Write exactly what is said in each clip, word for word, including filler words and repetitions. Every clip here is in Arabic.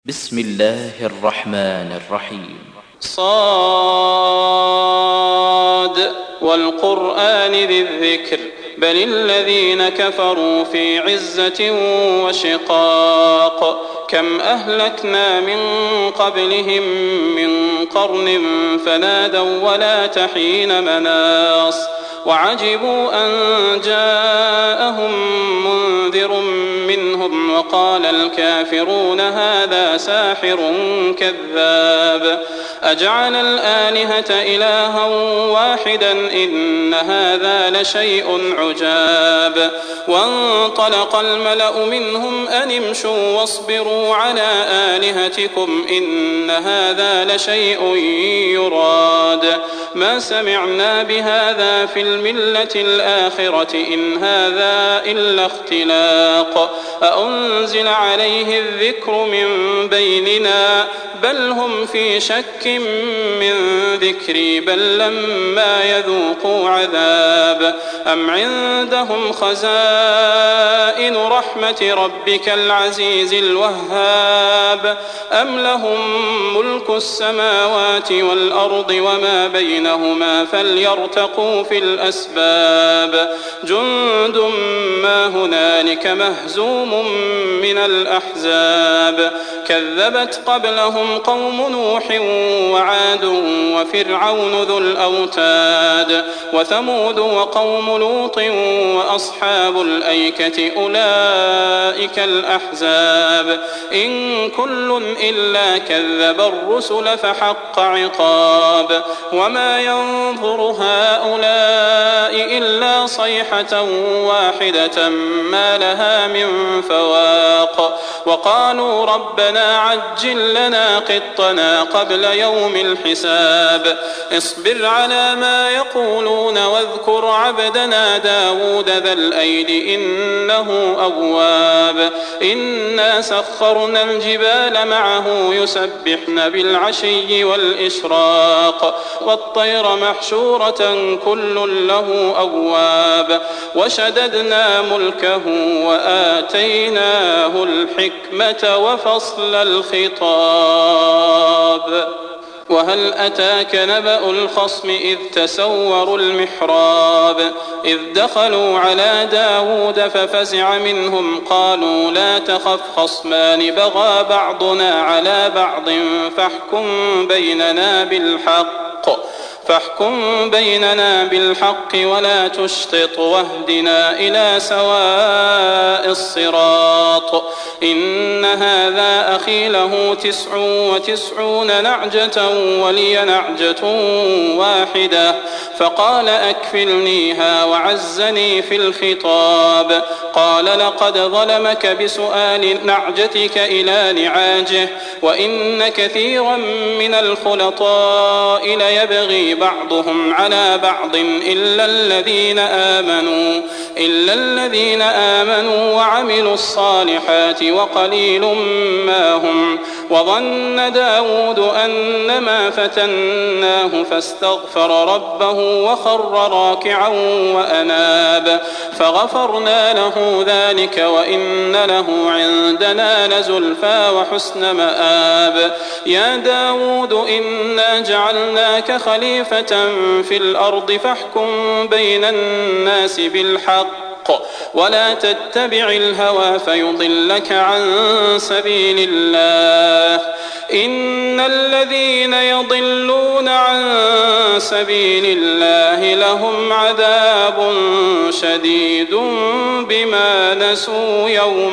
بسم الله الرحمن الرحيم. صاد والقرآن ذي الذكر بل الذين كفروا في عزة وشقاق كم أهلكنا من قبلهم من قرن فنادوا ولا تحين مناص وعجبوا أن جاءهم منذر منهم وقال الكافرون هذا ساحر كذاب أجعل الآلهة إلها واحدا إن هذا لشيء عجاب وانطلق الملأ منهم أن امشوا واصبروا على آلهتكم إن هذا لشيء يراد ما سمعنا بهذا في الملة الآخرة إن هذا إلا اختلاق أأنزل عليه الذكر من بيننا بل هم في شك من ذكري بل لما يذوقوا عذاب أم عندهم خزائن رحمة ربك العزيز الوهاب أم لهم ملك السماوات والأرض وما بينهما فليرتقوا في الأسباب جند ما هنالك مهزوم من الأحزاب كذبت قبلهم قوم نوح وعاد وفرعون ذو الأوتاد وثمود وقوم لوط وأصحاب الأيكة أولئك الأحزاب إن كل إلا كذب الرسل فحق عقاب وما ينظر هؤلاء إلا صيحة واحدة ما لها من فواق وقالوا ربنا عجل لنا قطنا قبل يوم الحساب اصبر على ما يقولون واذكر عبدنا داود ذا الأيد إنه أواب إنا سخرنا الجبال معه يسبحن بالعشي والإشراق والطير محشورة كل له أواب وشددنا ملكه وآتيناه الحكمة وفصل الخطاب وهل أتاك نبأ الخصم إذ تسوروا المحراب إذ دخلوا على داود ففزع منهم قالوا لا تخف خصمان بغى بعضنا على بعض فاحكم بيننا بالحق فاحكم بيننا بالحق ولا تشطط واهدنا إلى سواء الصراط إن هذا أخي له تسع وتسعون نعجة ولي نعجة واحدة فقال أكفلنيها وعزني في الخطاب قال لقد ظلمك بسؤال نعجتك إلى نعاجه وإن كثيرا من الخلطاء ليبغي بعضهم على بعض إلا الذين آمنوا إلا الذين آمنوا وعملوا الصالحات وقليل ما هم وظن داود أنما فتناه فاستغفر ربه وخر راكعا وأناب فغفرنا له ذلك وإن له عندنا لزلفى وحسن مآب يا داود إنا جعلناك خليفة في الأرض فاحكم بين الناس بالحق ولا تتبع الهوى فيضلك عن سبيل الله إن الذين يضلون عن سبيل الله لهم عذاب شديد بما نسوا يوم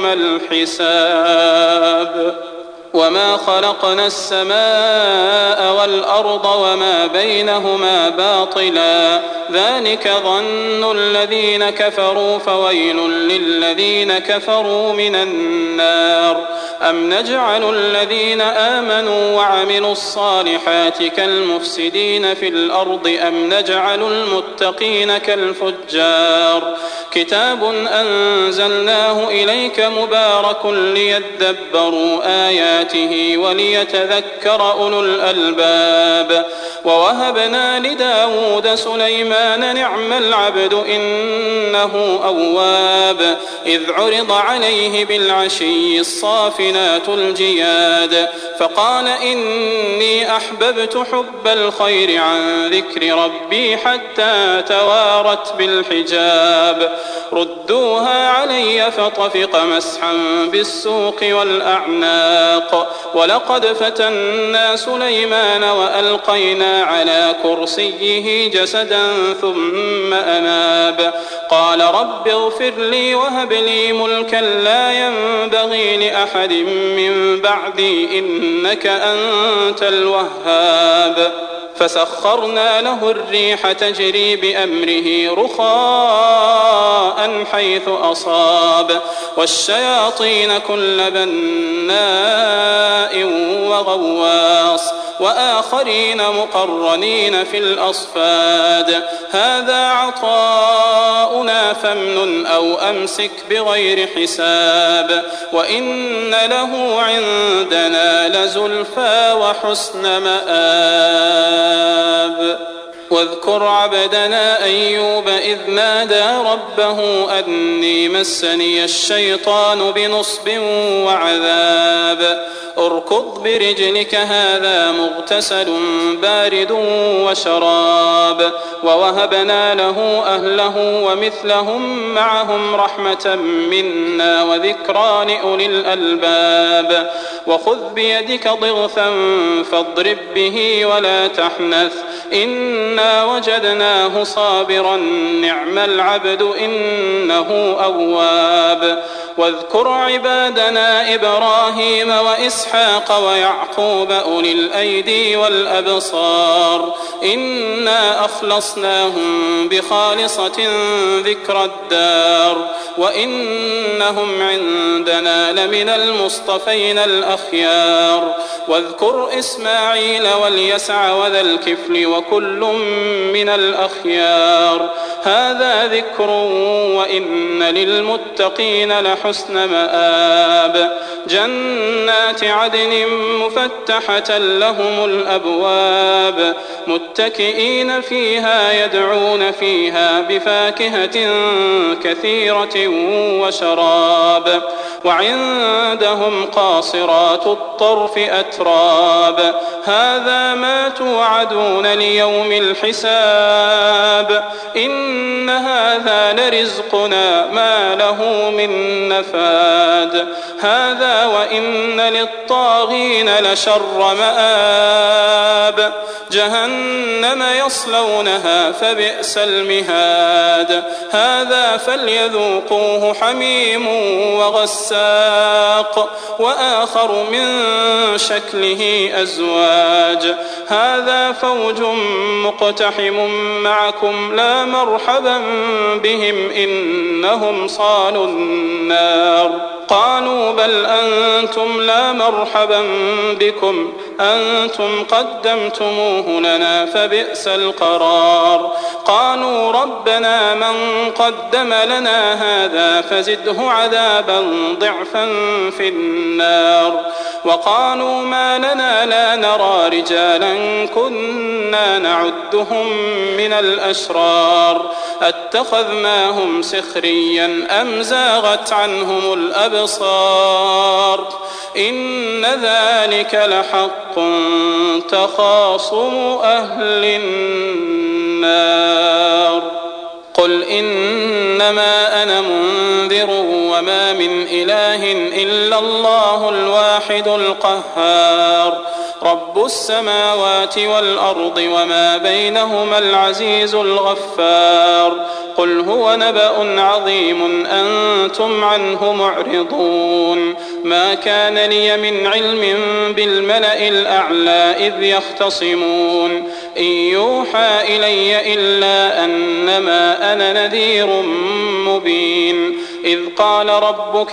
الحساب وما خلقنا السماء والأرض وما بينهما باطلا ذلك ظن الذين كفروا فويل للذين كفروا من النار أم نجعل الذين آمنوا وعملوا الصالحات كالمفسدين في الأرض أم نجعل المتقين كالفجار كتاب أنزلناه إليك مبارك ليدبروا آياته وليتذكر أولو الألباب ووهبنا لداود سليمان نعم العبد إنه أواب إذ عرض عليه بالعشي الصافنات الجياد فقال إني أحببت حب الخير عن ذكر ربي حتى توارت بالحجاب ردوها علي فطفق مسحا بالسوق والأعناق ولقد فتنا سليمان وألقينا على كرسيه جسدا ثم أناب قال رب اغفر لي وهب لي ملكا لا ينبغي لأحد من بعدي إنك أنت الوهاب فسخرنا له الريح تجري بأمره رخاء حيث أصاب والشياطين كل بناء وغواص وآخرين مقرنين في الأصفاد هذا عطاؤنا فامنن أو أمسك بغير حساب وإن له عندنا لزلفى وحسن مآب واذكر عبدنا أيوب إذ نادى ربه أني مسني الشيطان بنصب وعذاب اركض برجلك هذا مغتسل بارد وشراب ووهبنا له أهله ومثلهم معهم رحمة منا وذكرى لأولي الألباب وخذ بيدك ضغثا فاضرب به ولا تحنث إنا وجدناه صابرا نعم العبد إنه أواب واذكر عبادنا إبراهيم وإسحاق ويعقوب أولي الأيدي والأبصار إنا أخلصناهم بخالصة ذكر الدار وإنهم عندنا لمن المصطفين الأخيار واذكر إسماعيل واليسع وذا الكفل وكل من الأخيار هذا ذكر وإن للمتقين لحسن مآب جنات عدن مفتحة لهم الأبواب متكئين فيها يدعون فيها بفاكهة كثيرة وشراب وعندهم قاصرات الطرف أتراب هذا ما توعدون ليوم الحساب إن هذا لرزقنا ما له من نفاد هذا وإن للطاغين لشر مآب جهنم يصلونها فبئس المهاد هذا فليذوقوه حميم وغساق وآخر من شكله أزواج هذا فوج مقتحم معكم لا مرحبا بهم إنهم صالوا النار قالوا بل أنتم لا مرحبا بكم أنتم قدمتموه لنا فبئس القرار قالوا ربنا من قدم لنا هذا فزده عذابا ضعفا في النار وقالوا ما لنا لا نرى رجالا كنا نعدهم من الأشرار أتخذناهم سخريا أم زاغت عنهم الأبصار إن ذلك لحق تخاصم أهل النار قل إنما أنا منذر وما من إله إلا الله الواحد القهار رب السماوات والأرض وما بينهما العزيز الغفار قل هو نبأ عظيم أنتم عنه معرضون ما كان لي من علم بالملأ الأعلى إذ يختصمون إن يوحى إلي إلا أنما أنا نذير مبين إذ قال ربك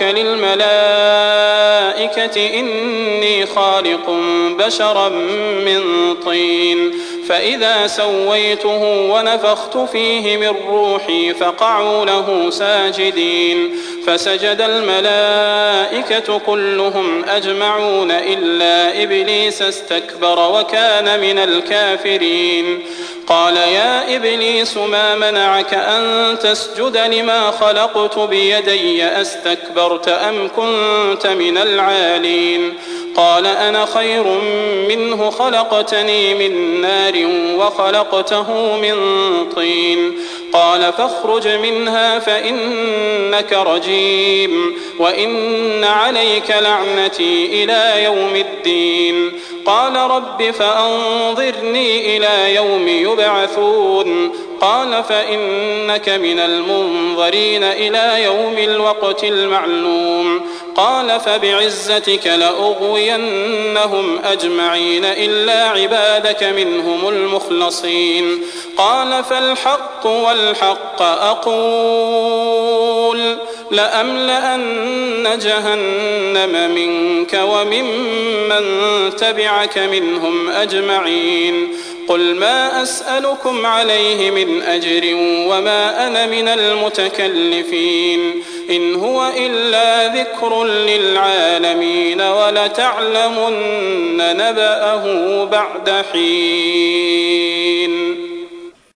للملائكة إني خالق بشرا من طين فإذا سويته ونفخت فيه من روحي فقعوا له ساجدين فسجد الملائكة كلهم أجمعون إلا إبليس استكبر وكان من الكافرين قال يا إبليس ما منعك أن تسجد لما خلقت بيدي أستكبرت أم كنت من العالين قال أنا خير منه خلقتني من نار وخلقته من طين قال فاخرج منها فإنك رجيم وإن عليك لعنتي إلى يوم الدين قال رب فأنظرني إلى يوم يبعثون قال فإنك من المنظرين إلى يوم الوقت المعلوم قال فبعزتك لأغوينهم أجمعين إلا عبادك منهم المخلصين قال فالحق والحق أقول لأملأن جهنم منك وممن تبعك منهم أجمعين قل ما أسألكم عليه من أجر وما أنا من المتكلفين إن هو إلا ذكر للعالمين ولتعلمن نبأه بعد حين.